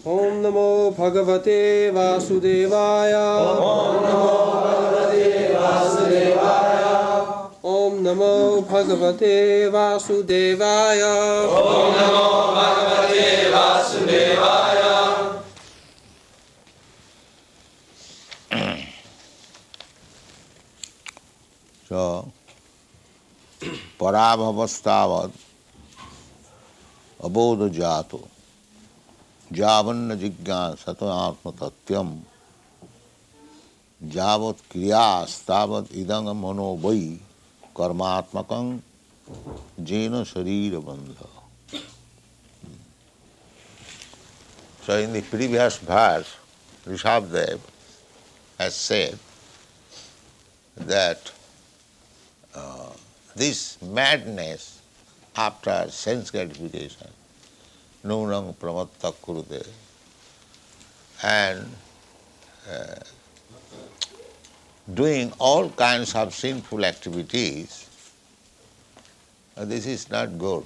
Om Namo Bhagavate Vasudevaya. Om Namo Bhagavate Vasudevaya. Om Namo Bhagavate Vasudevaya. Om Namo Bhagavate Vasudevaya. So, parabhavastavad abodha jato javanna jignasato atma tatyam javat kriyas tavat idanga manovai karmatmakam jena sharira bandha. So in the previous verse, Rishabdev has said that this madness after sense gratification, nunang pramatta kurute, and doing all kinds of sinful activities, this is not good.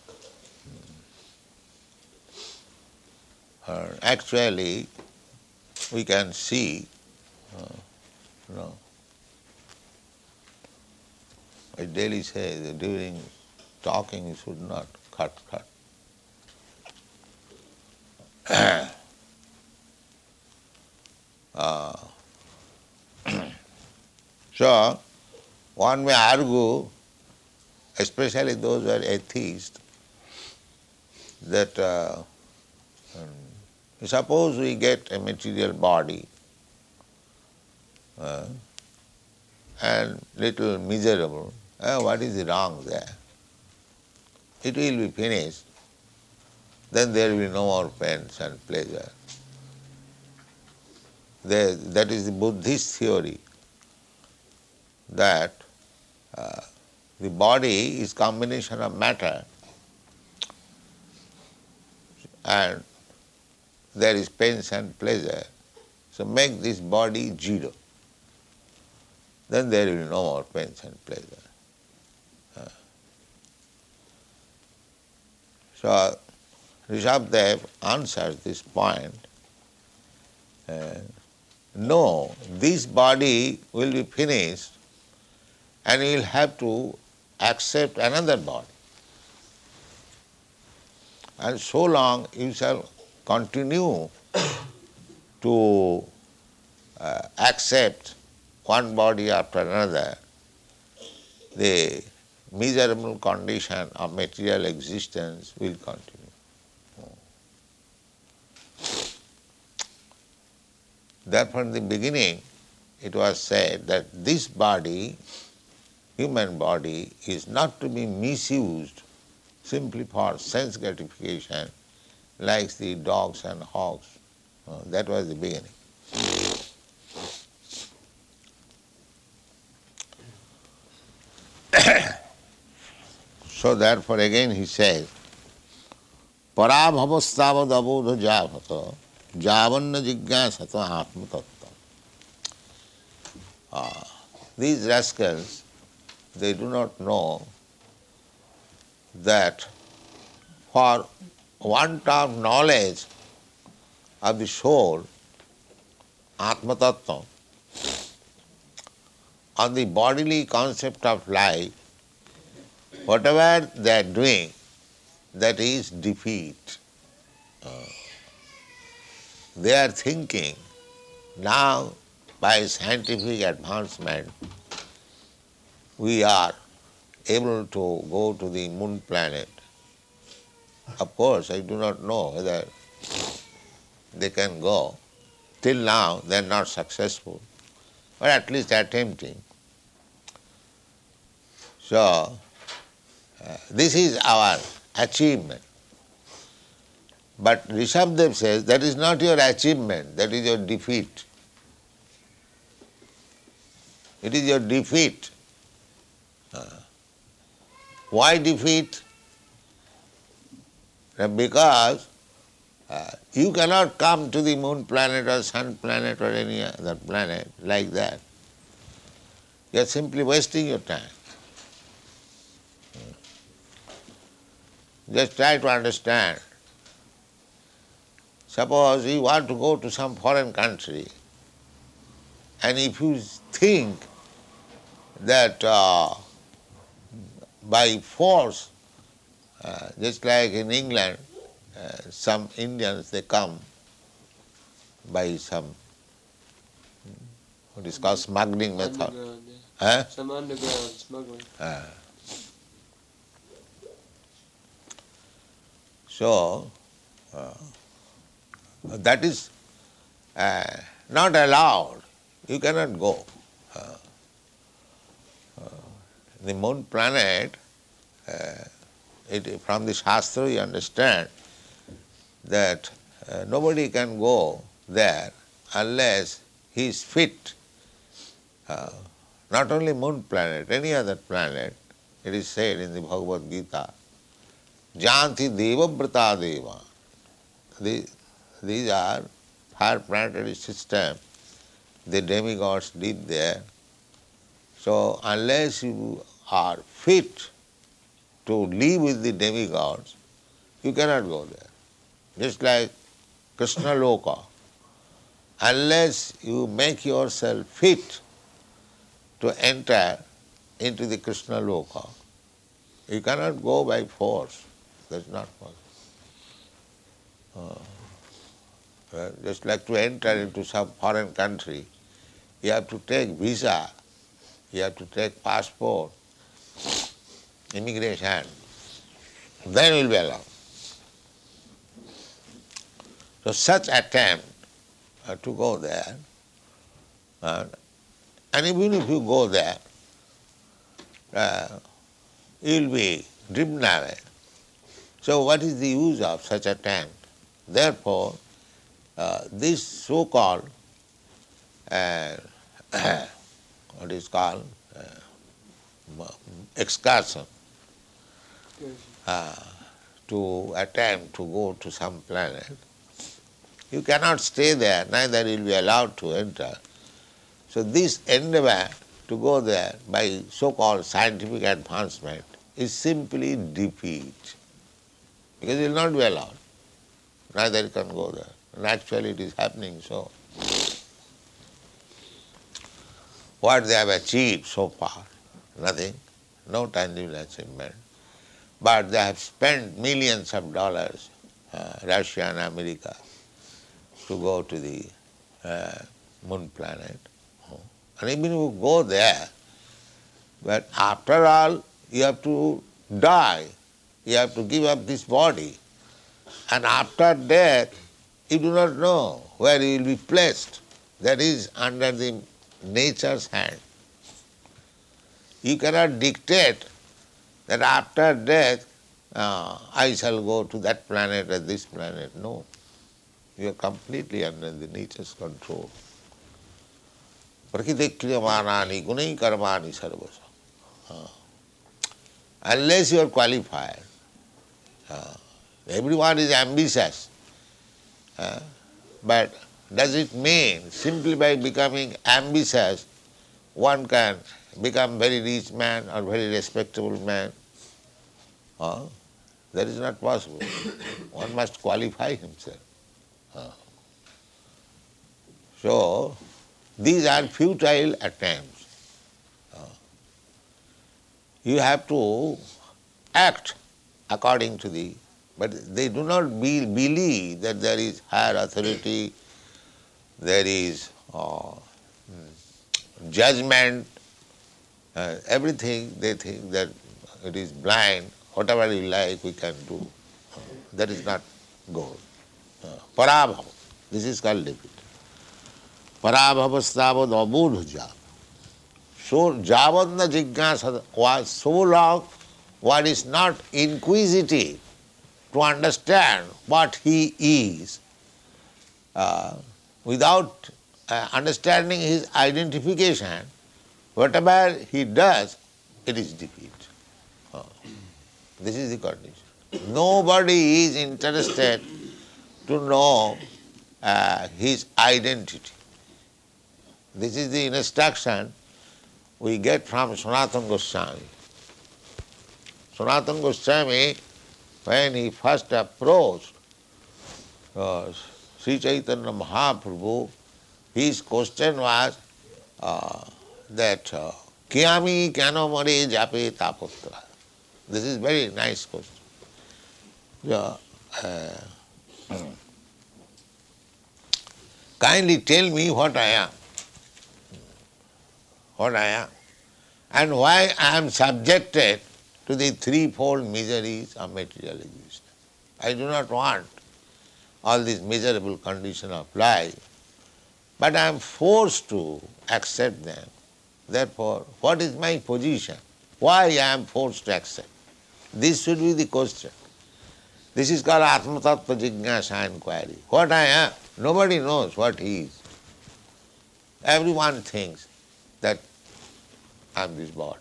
Actually, we can see, I daily say that during talking you should not cut. So, one may argue, especially those who are atheists, that suppose we get a material body and little miserable, what is wrong there? It will be finished, then there will be no more pains and pleasure. That is the Buddhist theory, that the body is combination of matter and there is pains and pleasure. So make this body zero. Then there will be no more pains and pleasure. So Rishabdev answers this point. No, this body will be finished and you will have to accept another body. And so long you shall continue to accept one body after another, the miserable condition of material existence will continue. Therefore, in the beginning, it was said that this body, human body, is not to be misused simply for sense gratification like the dogs and hogs. That was the beginning. So therefore again he says, parabhavastavad abodha javata javanna jignasato atma tattva. These rascals, they do not know that for want of knowledge of the soul, atma tattva, on the bodily concept of life, whatever they are doing, that is defeat. They are thinking, now by scientific advancement, we are able to go to the moon planet. Of course, I do not know whether they can go. Till now, they are not successful, but at least attempting. So, this is our achievement. But Rishabdev says that is not your achievement, that is your defeat. It is your defeat. Why defeat? Because you cannot come to the moon planet or sun planet or any other planet like that. You are simply wasting your time. Just try to understand. Suppose you want to go to some foreign country, and if you think that by force, just like in England, some Indians, they come by some, what is called smuggling method. Underground, yeah. Huh? Some underground smuggling. So, that is not allowed. You cannot go. The moon planet, from the Shastra you understand that nobody can go there unless he is fit. Not only moon planet, any other planet, it is said in the Bhagavad Gita, Janti Deva Brata Deva. These are higher planetary system. The demigods live there. So unless you are fit to live with the demigods, you cannot go there. Just like Krishna Loka. Unless you make yourself fit to enter into the Krishna Loka, you cannot go by force. That's not possible. Just like to enter into some foreign country, you have to take visa, you have to take passport, immigration, then you will be allowed. So such attempt to go there, and even if you go there, you will be driven away. So what is the use of such attempt? Therefore, this so-called, what is called, excursion, to attempt to go to some planet, you cannot stay there, neither will be allowed to enter. So this endeavor to go there by so-called scientific advancement is simply defeat, because it will not be allowed. Neither you can go there. And actually it is happening so. What they have achieved so far? Nothing, no tangible achievement. But they have spent millions of dollars, Russia and America, to go to the moon planet. And even if you go there, but after all, you have to die. You have to give up this body. And after death, you do not know where you will be placed. That is under the nature's hand. You cannot dictate that after death, I shall go to that planet or this planet. No. You are completely under the nature's control. Prakritikriyamanani gunai karmani sarvasa. Unless you are qualified. Everyone is ambitious. But does it mean simply by becoming ambitious one can become very rich man or very respectable man? That is not possible. One must qualify himself. So, these are futile attempts. You have to act according to the, but they do not believe that there is higher authority, there is judgment, everything they think that it is blind, whatever you like we can do. That is not goal. Parabhava, this is called defeat. Parabhavastavad abudhuja. So javadna jignasa was so long one is not inquisitive to understand what he is. Without understanding his identification, whatever he does, it is defeat. This is the condition. Nobody is interested to know his identity. This is the instruction we get from Sanatana Goswami. Sanatana Goswami, when he first approached Sri Chaitanya Mahaprabhu, his question was that Kiyami kano mare jape tapotra. This is very nice question. Yeah, kindly tell me what I am. What I am. And why I am subjected to the threefold miseries of material existence. I do not want all these miserable conditions of life, but I am forced to accept them. Therefore, what is my position? Why I am forced to accept? This should be the question. This is called Atma Tattva Jignasa inquiry. What I am, nobody knows what he is. Everyone thinks that I am this body.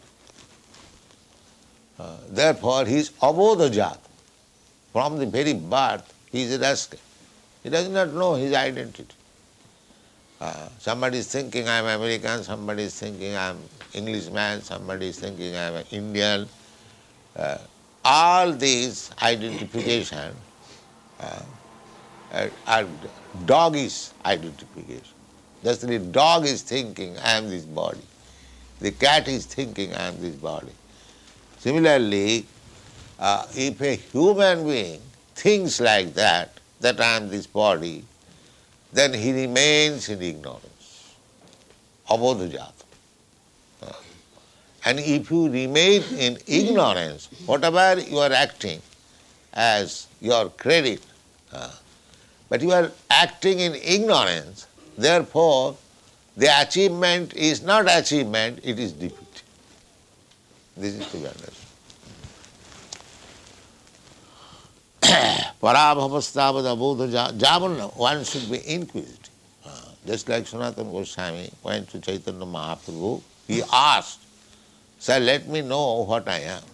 Therefore, he is abodhajat. From the very birth, he is a rascal. He does not know his identity. Somebody is thinking I am American, somebody is thinking I am Englishman, somebody is thinking I am an Indian. All these identification are doggish identification. Just the dog is thinking I am this body. The cat is thinking I am this body. Similarly, if a human being thinks like that I am this body, then he remains in ignorance, abodhajat. And if you remain in ignorance, whatever you are acting as your credit, but you are acting in ignorance, therefore the achievement is not achievement, it is defeat. This is to be understood. Parabhavastavad abodha javan, one should be inquisitive. Just like Sanatana Goswami went to Chaitanya Mahaprabhu, he asked, Sir, let me know what I am.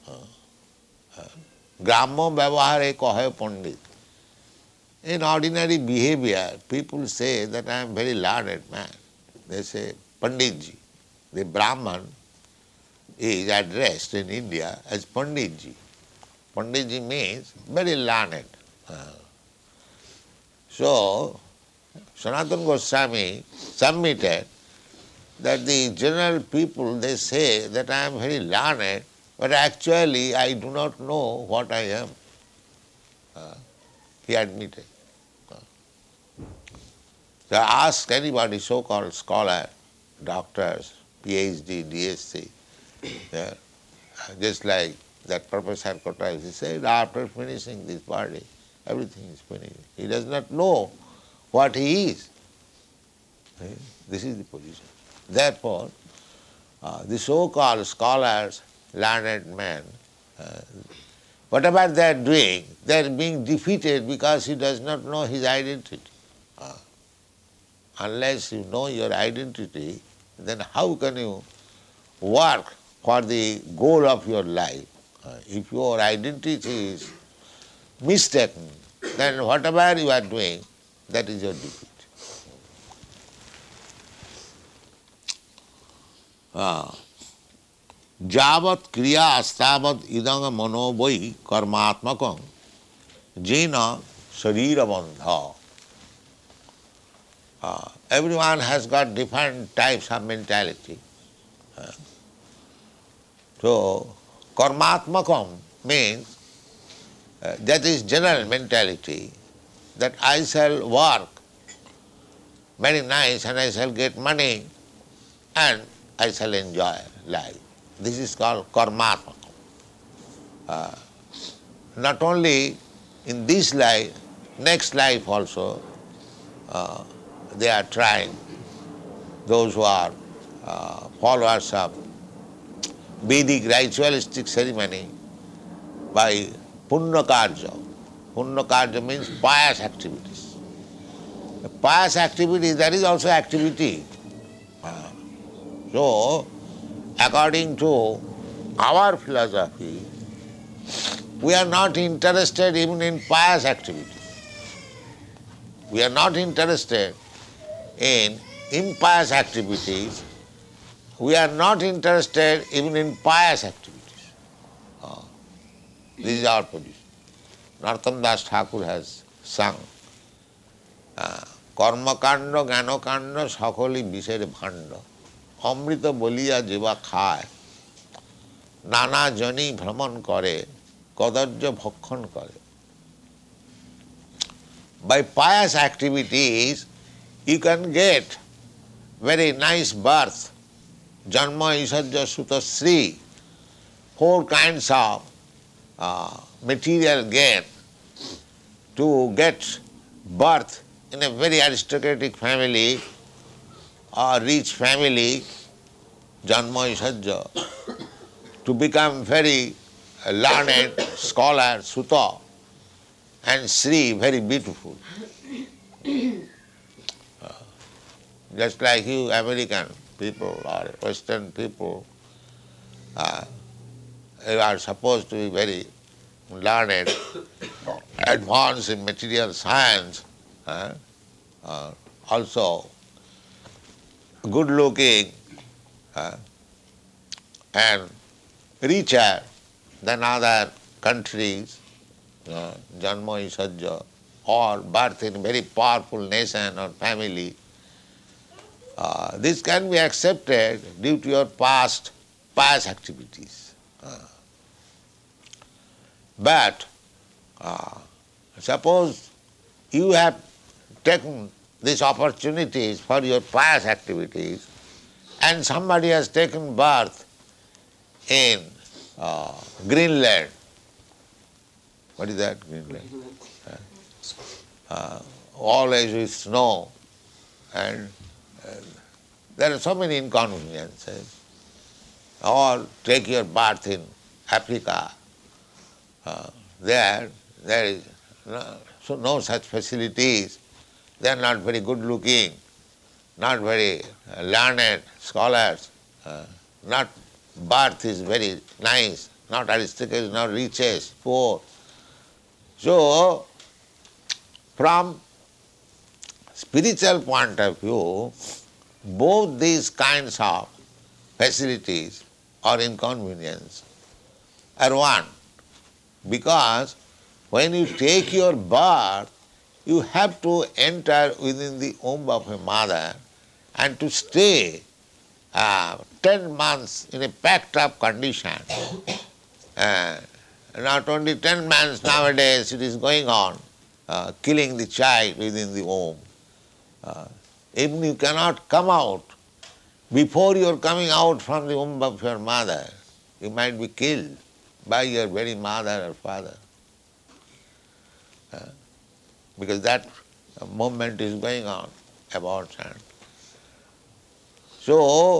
Grammo vyavahare kahe pandit. In ordinary behavior, people say that I am very learned man. They say, Panditji. The Brahman is addressed in India as Panditji. Panditji means very learned. So, Sanatana Goswami submitted that the general people, they say that I am very learned, but actually I do not know what I am. He admitted. So ask anybody, so-called scholar, doctors, PhD, DSc, yeah, just like that Professor Kotak, he said, after finishing this body, everything is finished. He does not know what he is. This is the position. Therefore, the so-called scholars, learned men, whatever they are doing, they are being defeated because he does not know his identity. Unless you know your identity, then how can you work for the goal of your life? If your identity is mistaken, then whatever you are doing, that is your defeat. Javat kriya astavat idanga manobhai karmatmakam jena sharira bandha. Everyone has got different types of mentality. So, karmatmakam means that is general mentality, that I shall work very nice and I shall get money and I shall enjoy life. This is called karmatmakam. Not only in this life, next life also, they are trying, those who are followers of Vedic ritualistic ceremony, by punya karja. Punya karja means pious activities. Pious activity, that is also activity. So, according to our philosophy, we are not interested even in pious activities. We are not interested in impious activities. We are not interested even in pious activities. This is our position. Narottam Das Thakur has sung কর্মকাণ্ড জ্ঞানকাণ্ড সকলই বিষের ভাণ্ড, অমৃত বলিয়া যেবা খায়, নানা জনই ভ্রমণ করে, কদর্য ভক্ষণ করে। By pious activities you can get very nice birth, janma, isarja, suta, sri, four kinds of material gain. To get birth in a very aristocratic family or rich family, janma, isarja, to become very learned scholar, suta, and Sri, very beautiful. Just like you American people or Western people, you are supposed to be very learned, advanced in material science, also good looking, and richer than other countries, janma, isarja, or birth in very powerful nation or family. This can be accepted due to your past pious activities. But suppose you have taken these opportunities for your pious activities and somebody has taken birth in Greenland. What is that, Greenland? Always with snow, and there are so many inconveniences. Or take your birth in Africa. There is no such facilities. They are not very good looking, not very learned scholars, not birth is very nice, not aristocracy, not riches, poor. So, from spiritual point of view, both these kinds of facilities or inconvenience are one. Because when you take your birth, you have to enter within the womb of a mother and to stay 10 months in a packed up condition. Not only 10 months, nowadays it is going on, killing the child within the womb. Even you cannot come out. Before you are coming out from the womb of your mother, you might be killed by your very mother or father. Because that movement is going on, abortion. So,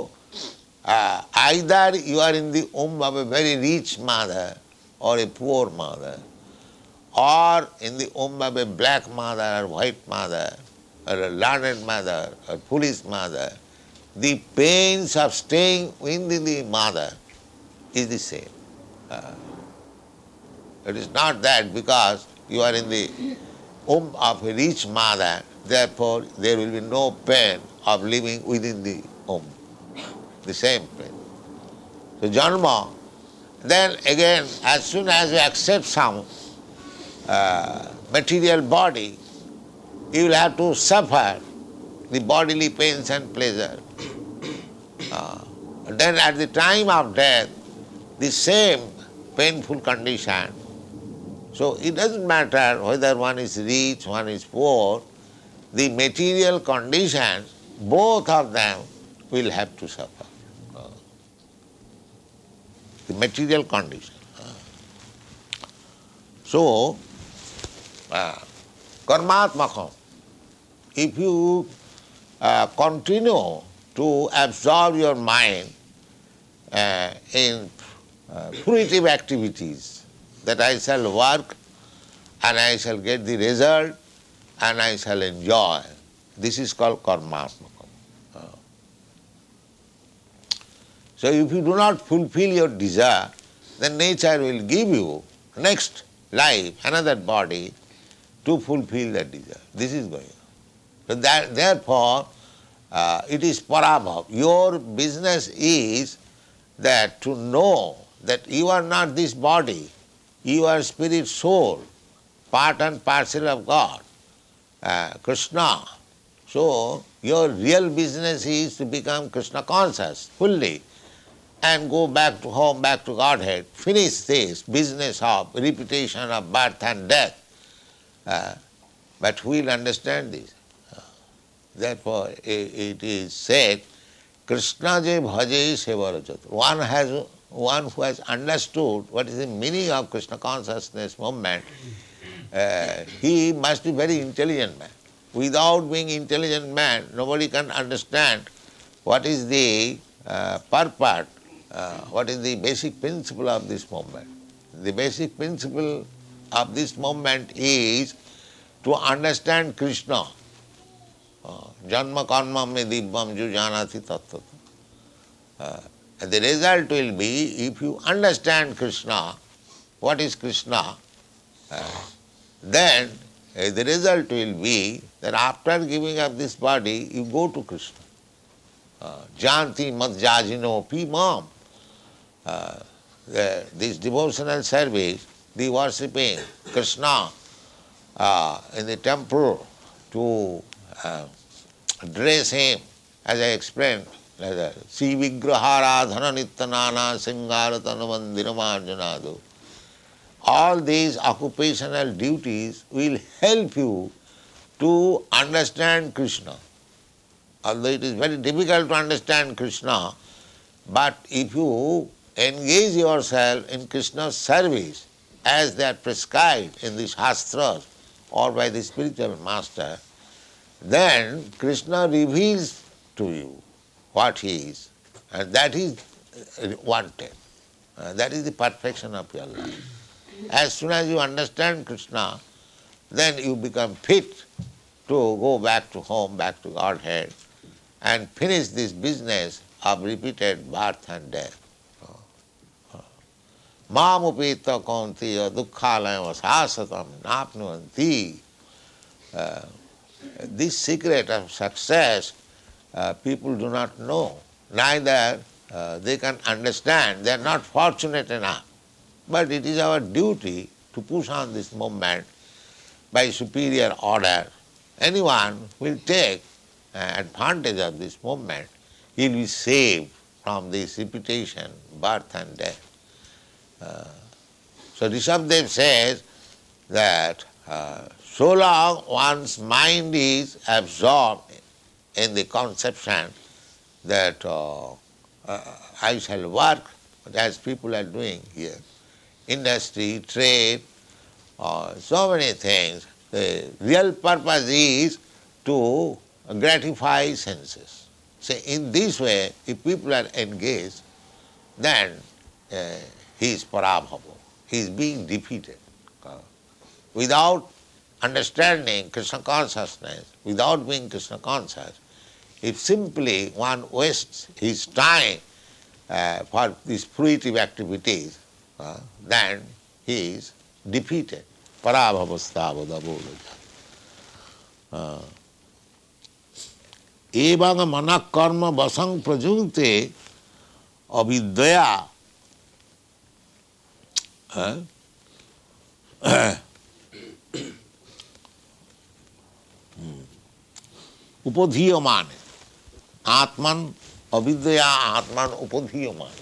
either you are in the womb of a very rich mother or a poor mother, or in the womb of a black mother or white mother, or a learned mother or foolish mother, the pains of staying within the mother is the same. It is not that because you are in the womb of a rich mother, therefore there will be no pain of living within the womb. The same pain. So janma, then again, as soon as you accept some material body, you will have to suffer the bodily pains and pleasure. Then at the time of death, the same painful condition. So it doesn't matter whether one is rich, one is poor, the material conditions, both of them will have to suffer. The material condition. So, karmatmakam, if you continue to absorb your mind in fruitive activities, that I shall work and I shall get the result and I shall enjoy. This is called karmatmakam. So if you do not fulfill your desire, then nature will give you next life, another body to fulfill that desire. This is going on. So therefore, it is parabhav. Your business is that to know that you are not this body, you are spirit soul, part and parcel of God. Krishna. So your real business is to become Krishna conscious fully and go back to home, back to Godhead. Finish this business of repetition of birth and death. But who will understand this? Therefore it is said, Krishna je bhaje sevarajat. One who has understood what is the meaning of Krishna consciousness movement, he must be very intelligent man. Without being intelligent man, nobody can understand what is the purport, what is the basic principle of this movement. The basic principle of this movement is to understand Krishna. Janma karma me dibbam jujanati tattva. The result will be, if you understand Krishna, what is Krishna, then the result will be that after giving up this body, you go to Krishna. Janti madjajino pi mam. This devotional service, the worshipping Krishna in the temple, to dress him, as I explained, Si vigrahara dhana nityanana singaratana mandiramarjanadu. All these occupational duties will help you to understand Krishna. Although it is very difficult to understand Krishna, but if you engage yourself in Krishna's service as they are prescribed in the Shastras or by the spiritual master, then Krishna reveals to you what he is, and that is wanted. That is the perfection of your life. As soon as you understand Krishna, then you become fit to go back to home, back to Godhead, and finish this business of repeated birth and death. Mam upeta kaunteya dukkhalayam sasatam napnuvanti. This secret of success people do not know, neither they can understand. They are not fortunate enough. But it is our duty to push on this movement by superior order. Anyone will take advantage of this movement, he will be saved from this repetition, birth and death. So Rishabhdev says that so long one's mind is absorbed in the conception that I shall work, as people are doing here, industry, trade, so many things. The real purpose is to gratify senses. So in this way, if people are engaged, then he is parabhava. He is being defeated. Without understanding Krishna consciousness, without being Krishna conscious, if simply one wastes his time for these fruitive activities, then he is defeated. Parabhavasthavada bola. Evang manak karma vasang prajungte avidya upodhiyamane. Atman avidya atman upodhiyamane.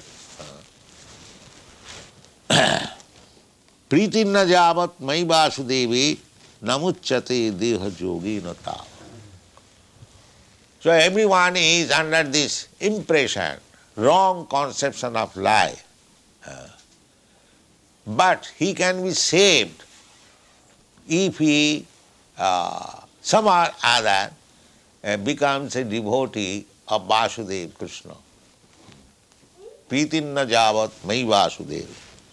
Pritinna javat mai vasudevi namuchyate deha jogi nata. So everyone is under this impression, wrong conception of life. But he can be saved if he somehow or other becomes a devotee of Vasudeva Krishna. Pritinna javat mai Vasudeva.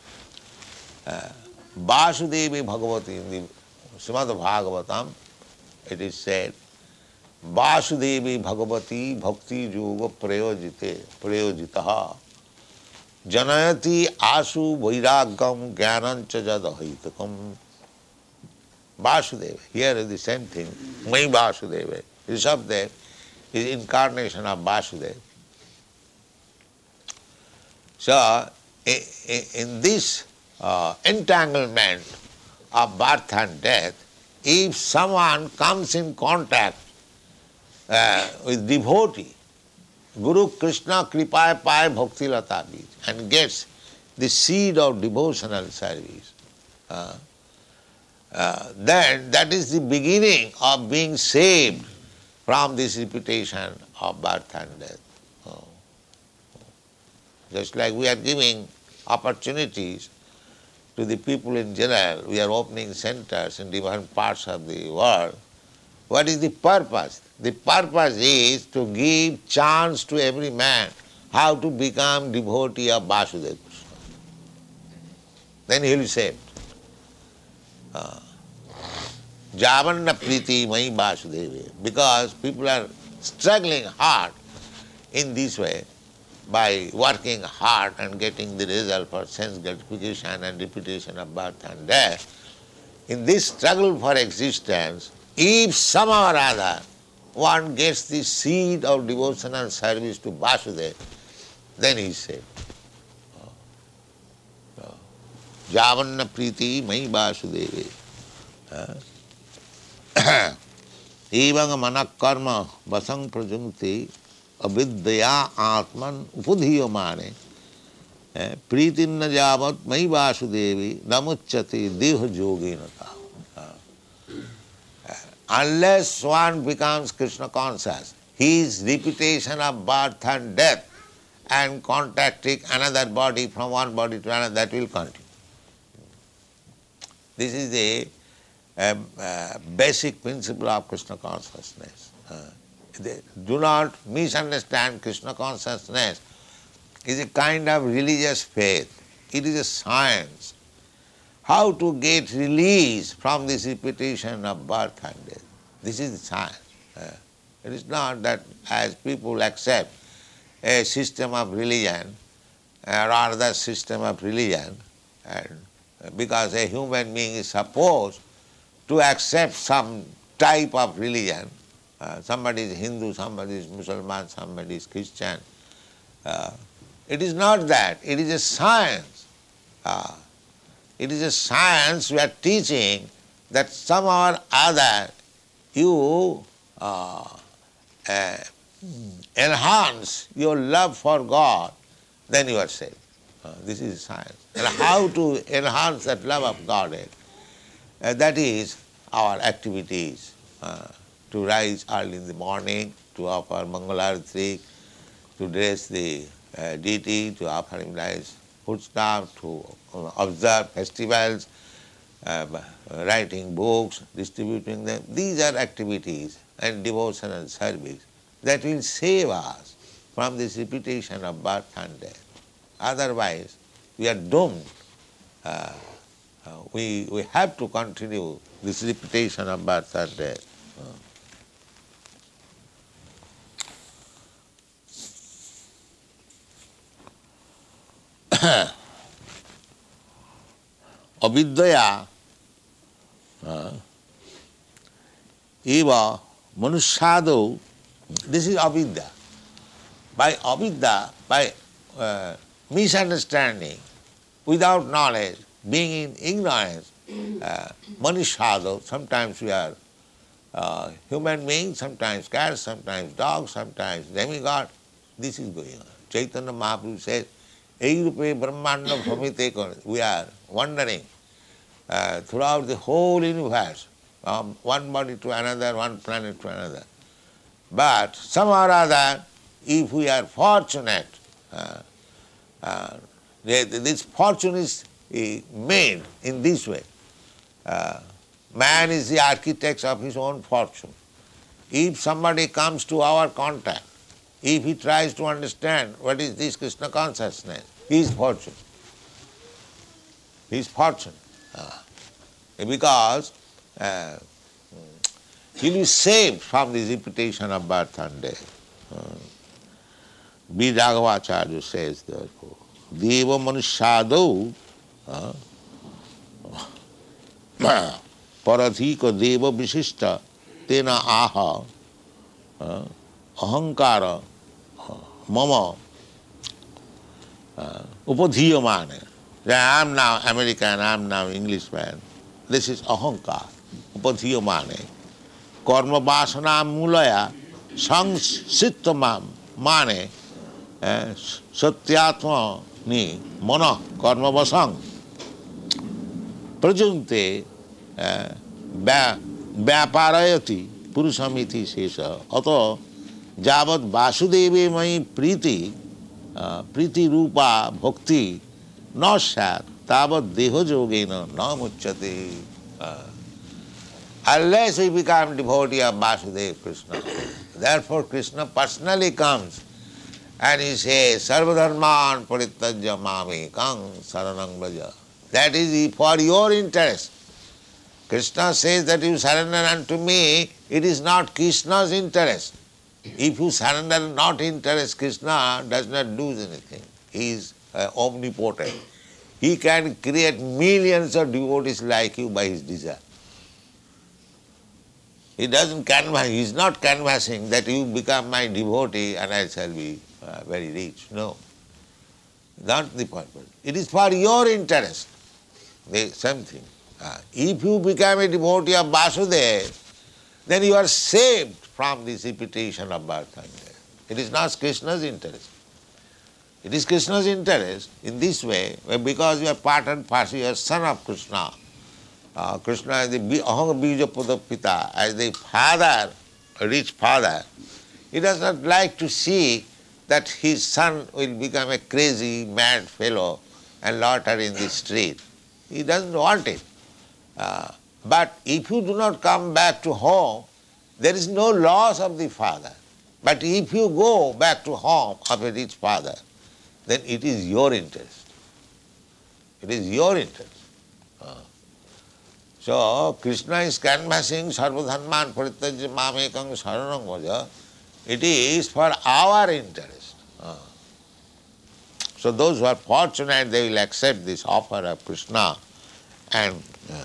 Vasudevi Bhagavati, in the Srimad Bhagavatam, it is said, Vasudevi Bhagavati Bhakti Yoga Prayojitaha Janayati Asu Vairagam Jnanancha Jadahitakam. Vasudeva, here is the same thing, Mai Vasudeva. Rishabhdev is incarnation of Vasudeva. So, in this entanglement of birth and death, if someone comes in contact with devotee, Guru Krishna Kripaya Pai Bhakti Lata Bij, and gets the seed of devotional service, then that is the beginning of being saved from this reputation of birth and death. Just like we are giving opportunities to the people in general, we are opening centers in different parts of the world. What is the purpose? The purpose is to give chance to every man how to become devotee of Vasudeva Krishna. Then he will be saved. Javanna priti mai Vasudeva. Because people are struggling hard in this way by working hard and getting the result for sense gratification and repetition of birth and death. In this struggle for existence, if somehow or other one gets the seed of devotional service to Vasudeva, then he is saved. Javanna priti mai Vasudeva. Evang manak karma vasang prajungti avidyaya atman upudhiyamane pritinna javat mai Vasudevi namuchyati deha yoginata. Unless one becomes Krishna conscious, his repetition of birth and death and contacting another body from one body to another, that will continue. This is the basic principle of Krishna consciousness. Do not misunderstand Krishna consciousness. It is a kind of religious faith. It is a science. How to get release from this repetition of birth and death. This is the science. It is not that as people accept a system of religion or other system of religion, and because a human being is supposed to accept some type of religion, somebody is Hindu, somebody is Muslim, somebody is Christian. It is not that. It is a science. It is a science we are teaching that somehow or other you enhance your love for God, then you are saved. This is science. And how to enhance that love of God? That is our activities. To rise early in the morning, to offer Mangalarati, to dress the deity, to offer him nice foodstuff, to observe festivals, writing books, distributing them. These are activities and devotional service that will save us from this repetition of birth and death. Otherwise, we are doomed. We have to continue this repetition of birth and death. Avidyaya eva manusyado, this is avidya. By avidya, by misunderstanding, without knowledge, being in ignorance, manusyado, sometimes we are human beings, sometimes cats, sometimes dogs, sometimes demigod. This is going on. Chaitanya Mahaprabhu says, Ei rupe brahmanda bhamite kone. We are wandering throughout the whole universe, from one body to another, one planet to another. But somehow or other, if we are fortunate, this fortune is made in this way. Man is the architect of his own fortune. If somebody comes to our contact, if he tries to understand what is this Krishna consciousness, his fortune. His fortune. Because he will be saved from this repetition of birth and death. B. Raghavacharya says therefore, Deva manusyado paradhika deva visishta tena aha ahankara mama upadhiyamane. I am now American, I am now Englishman. This is ahankar. upathyamane karma vasana mulaya sangsitva mane satyatma ni mana karma vasang prajunte vyaparayati purusamiti sesa ato javat vasudeve mai priti rupa bhakti na sat tavat deho yogena na muchyate. Unless we become devotee of Vasudeva Krishna. Therefore Krishna personally comes and he says, Sarvadharman parityajya mamekam saranam vraja. That is for your interest. Krishna says that you surrender unto me, it is not Krishna's interest. If you surrender not interest, Krishna does not do anything. He is omnipotent. He can create millions of devotees like you by his desire. He doesn't canvass, he is not canvassing that you become my devotee and I shall be very rich. No. Not the purpose. It is for your interest. The same thing. If you become a devotee of Vasudeva, then you are saved from this repetition of birth and death. It is not Krishna's interest. It is Krishna's interest in this way, because you are part and parcel, you are son of Krishna. Krishna is the Aham Bija Pita, as the father, a rich father. He does not like to see that his son will become a crazy, mad fellow and loiter in the street. He doesn't want it. But if you do not come back to home, there is no loss of the father. But if you go back to home of a rich father, then it is your interest. It is your interest. So Krishna is canvassing Sarvadharman parityajya mamekam saranam vraja. It is for our interest. So those who are fortunate, they will accept this offer of Krishna and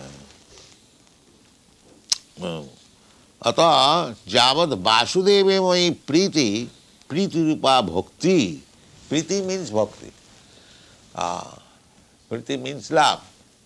Ata javad vasudeve mai priti rupa bhakti. Priti means bhakti. Priti means love.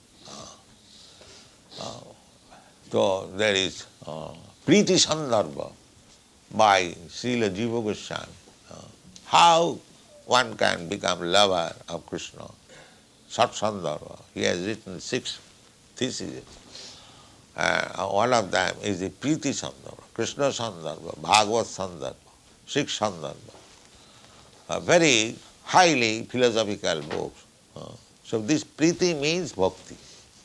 So there is Priti Sandarbha by Srila Jiva Goswami. How one can become lover of Krishna. Sat Sandarbha. He has written 6 theses. One of them is the Priti Sandarbha, Krishna Sandarbha, Bhagavad Sandarbha, 6 Sandarbha. Very highly philosophical books. So this Priti means bhakti.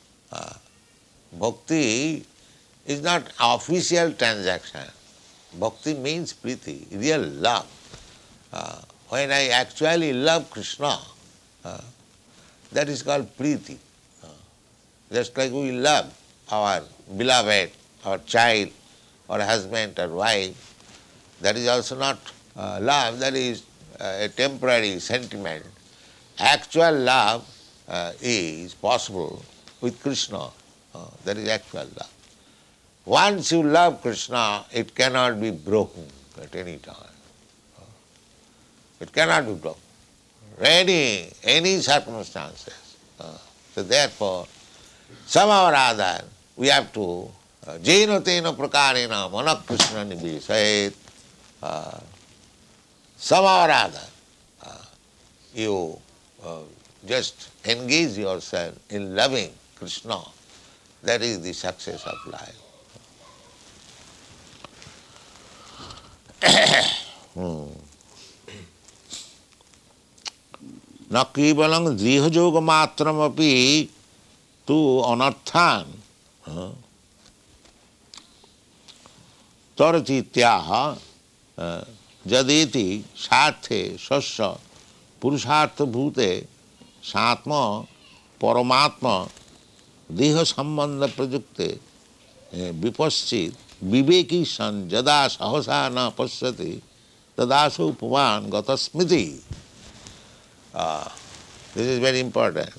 Bhakti is not official transaction. Bhakti means priti, real love. When I actually love Krishna, that is called priti. Just like we love our beloved, our child, or husband or wife, that is also not love, that is a temporary sentiment. Actual love is possible with Krishna. That is actual love. Once you love Krishna, it cannot be broken at any time. It cannot be broken. Any circumstances. So therefore, somehow or other, we have to jena tena prakarena manak Krishna nibhisayet. Somehow or other, you just engage yourself in loving Krishna. That is the success of life. Na kevalam deha yoga matram api tu anarthan tarati jadeti sathe sasya purushartha bhute satma paramatma deha sambandha prajukte vipaschit viveki san jada sahasa na pasyati tadaso upavan gata smriti. This is very important.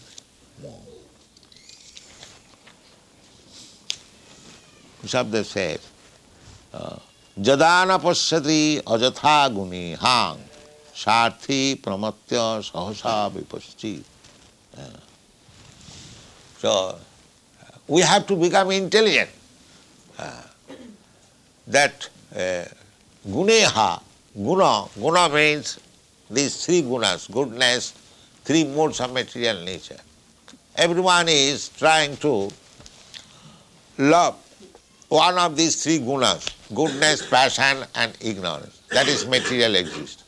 Shabda says, jadana pasyati ajatha guni hang sarthi pramatya sahasa vipaschit. So, we have to become intelligent. that guneha, guna means these three gunas, goodness, three modes of material nature. Everyone is trying to love one of these three gunas, goodness, passion and ignorance. That is material existence.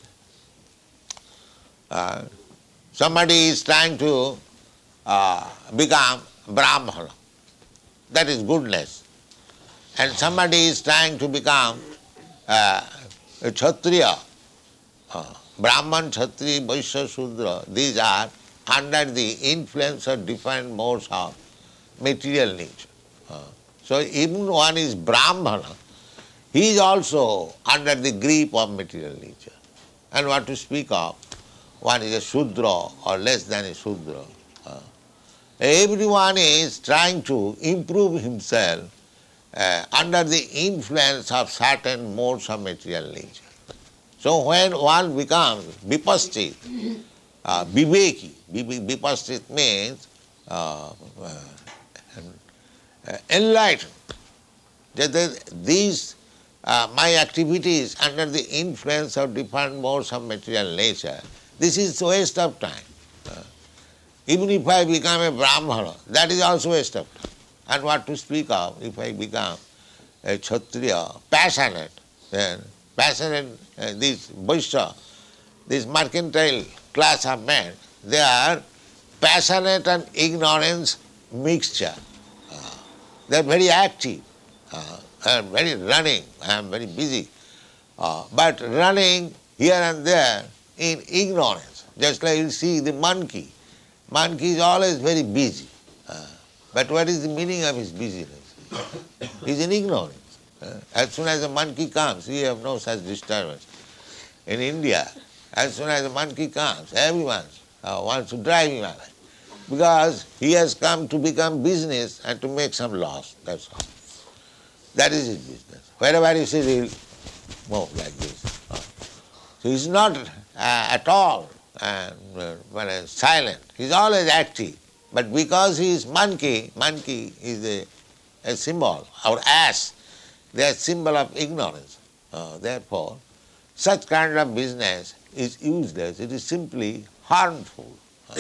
Somebody is trying to become Brahmana, that is goodness. And somebody is trying to become a Kshatriya, Brahman, Kshatriya, Vaishya, Shudra. These are under the influence of different modes of material nature. So even one is Brahmana, he is also under the grip of material nature. And what to speak of, one is a Shudra or less than a Shudra. Everyone is trying to improve himself under the influence of certain modes of material nature. So when one becomes vipaschit, viveki, vipaschit means enlightened. These my activities under the influence of different modes of material nature, this is waste of time. Even if I become a Brahmana, that is also waste of time. And what to speak of if I become a Kshatriya, passionate, then these Vaishya, this mercantile class of men, they are passionate and ignorance mixture. They are very active, I am very running, I am very busy. But running here and there in ignorance, just like you see the monkey. Monkey is always very busy. But what is the meaning of his busyness? He is in ignorance. As soon as a monkey comes, we have no such disturbance. In India, as soon as a monkey comes, everyone wants to drive him away. Because he has come to become business and to make some loss, that's all. That is his business. Wherever he says he will move like this. So he is not at all silent. He is always active. But because he is monkey is a symbol. Our ass, they are symbol of ignorance. Therefore, such kind of business is useless. It is simply harmful.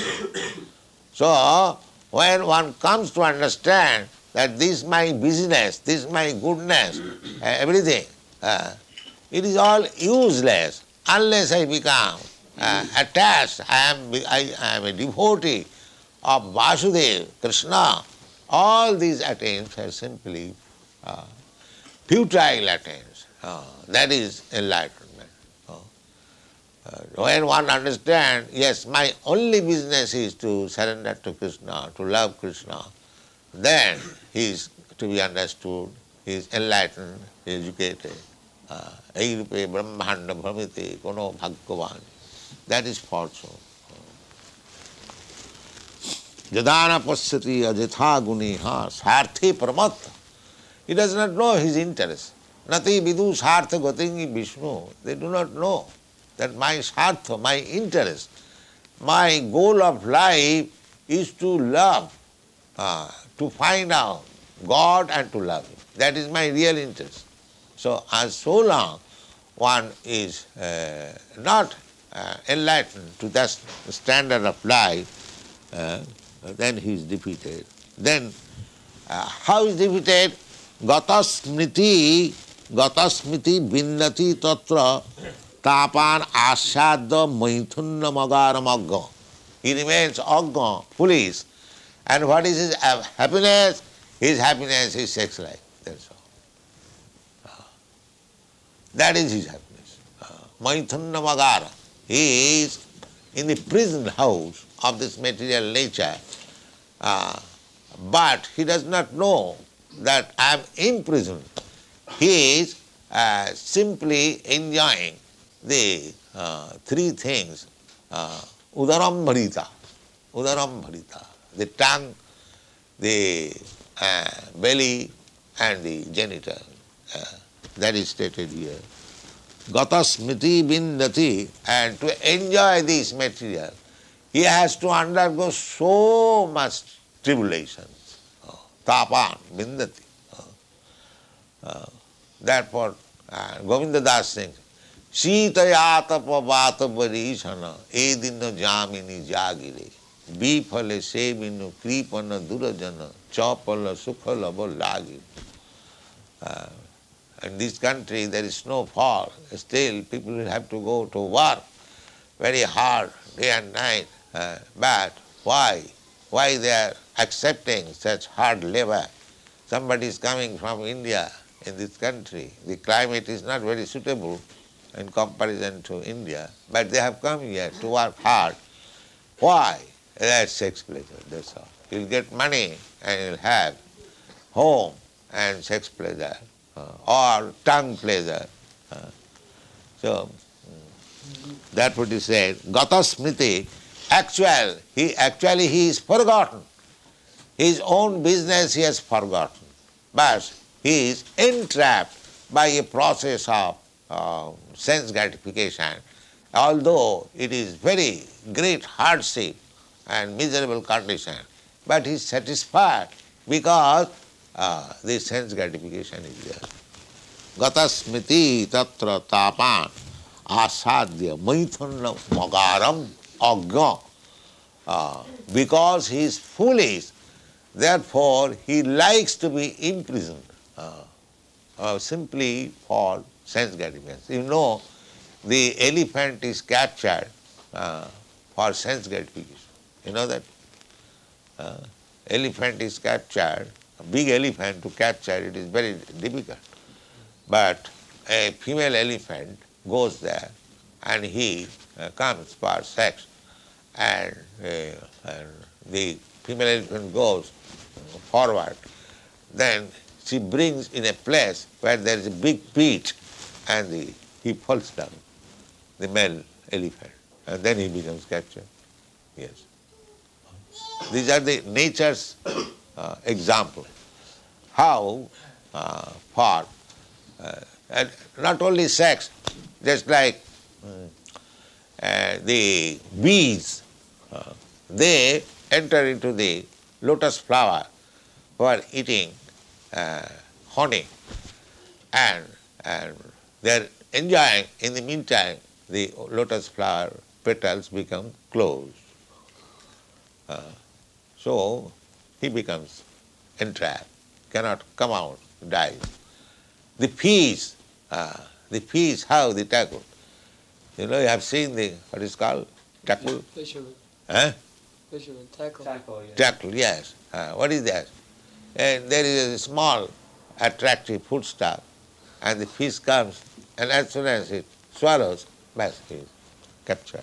So, when one comes to understand that this is my business, this is my goodness, everything, it is all useless unless I become attached. I am a devotee of Vasudeva, Krishna. All these attempts are simply futile attempts. That is enlightenment. When one understands, yes, my only business is to surrender to Krishna, to love Krishna, then he is to be understood, he is enlightened, educated. Eirupe brahmanda bhramite kono bhagavan. That is fortune. Jadana pasyati ajatha guniha sarthe paramatta. He does not know his interest. Nati vidu sartha gatingi Vishnu. They do not know that my sartha, my interest, my goal of life is to love, to find out God and to love Him. That is my real interest. So long one is not enlightened to that standard of life, then he is defeated. Then how is defeated? Gatasmriti vinnati tatra tapan asyadya maithunna magara magga. He remains agga, foolish. And what is his happiness? His happiness is sex life. That's all. That is his happiness. Maithunna magara. He is in the prison house of this material nature, but he does not know that I am imprisoned. He is simply enjoying the three things, udaram bharita, the tongue, the belly and the genital. That is stated here. Gata smriti vindati, and to enjoy this material, he has to undergo so much tribulations. Tapan, vindati. Therefore, Govinda Das sings, Sita tapa vata varishana edina jamini jagire bifale sevinu kripana durajana chapala sukhala lagi. In this country there is snowfall. Still people will have to go to work very hard day and night. But why? Why they are accepting such hard labor? Somebody is coming from India in this country. The climate is not very suitable in comparison to India, but they have come here to work hard. Why? That's sex pleasure, that's all. You'll get money and you'll have home and sex pleasure or tongue pleasure. So that's what he said. Gata smriti, he is forgotten. His own business he has forgotten. But he is entrapped by a process of sense gratification. Although it is very great hardship and miserable condition, but he is satisfied because the sense gratification is there. Gata smriti tatra tapan asadya maithunna magaram agya. Because he is foolish, therefore he likes to be imprisoned simply for sense gratification. You know, the elephant is captured for sense gratification. You know that? Elephant is captured, a big elephant to capture it is very difficult. But a female elephant goes there and he comes for sex, and the female elephant goes forward. Then she brings in a place where there is a big pit and he falls down, the male elephant, and then he becomes captured. Yes. These are the nature's example. How for and not only sex, just like the bees, they enter into the lotus flower for eating honey, and they are enjoying. In the meantime, the lotus flower petals become closed. So he becomes entrapped, cannot come out, dies. The peas, how they tackle. You know, you have seen what is called? Tackle? Fisherman. Huh? Fisherman. Tackle. Tackle, yeah. Tackle, yes. What is that? And there is a small, attractive foodstuff, and the fish comes, and as soon as it swallows, bas, he is captured.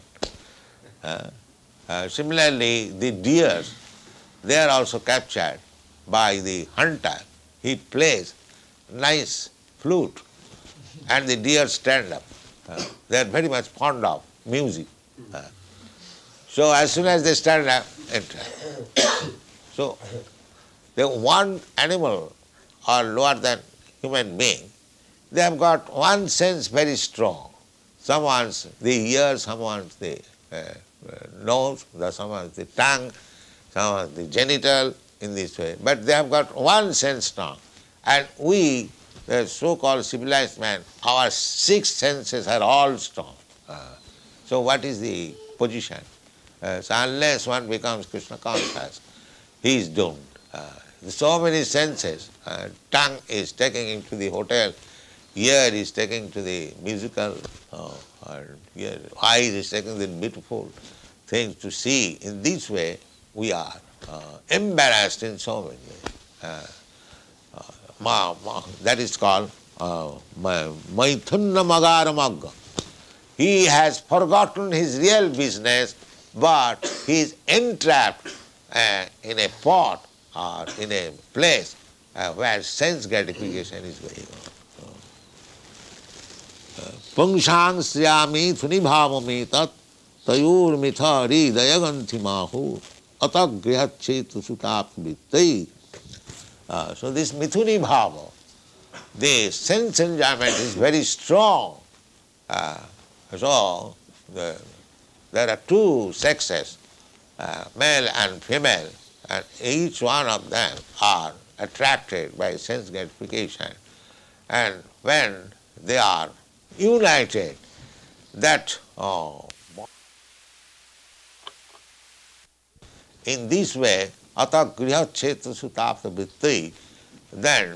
Similarly, the deers, they are also captured by the hunter. He plays nice flute, and the deer stand up. They are very much fond of music. So as soon as they stand up, enter. So the one animal or lower than human being, they have got one sense very strong. Some wants the ear, some wants the nose, some wants the tongue, some wants the genital, in this way. But they have got one sense strong. And we, the so-called civilized man, our six senses are all strong. So what is the position? So unless one becomes Krishna conscious, he is doomed. So many senses. Tongue is taking him to the hotel, ear is taking to the musical, eyes is taking the beautiful things to see. In this way, we are embarrassed in so many ways. That is called Maithunna Magaramagga. He has forgotten his real business, but he is entrapped in a pot or in a place where sense gratification is going on. Pungsang sriyami thunibhavami tat tayur mitha ridayaganti mahu atagrihachetu sutap vittai. So this mithuni bhava, the sense enjoyment is very strong. So there are two sexes, male and female, and each one of them are attracted by sense gratification. And when they are united, that in this way, ata griha chetra sutapta vritti, then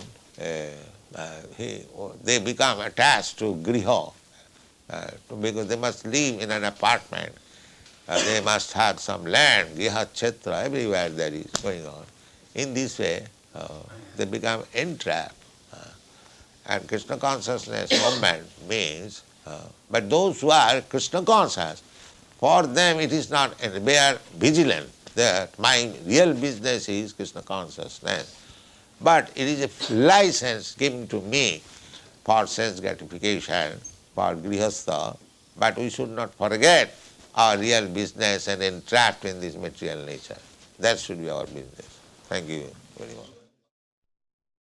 they become attached to griha, because they must live in an apartment. They must have some land, griha chetra, everywhere that is going on. In this way, they become entrapped. And Krishna consciousness movement means, but those who are Krishna conscious, for them it is not, they are vigilant that my real business is Krishna consciousness. But it is a license given to me for sense gratification, for grihastha, but we should not forget our real business and entrapped in this material nature. That should be our business. Thank you very much.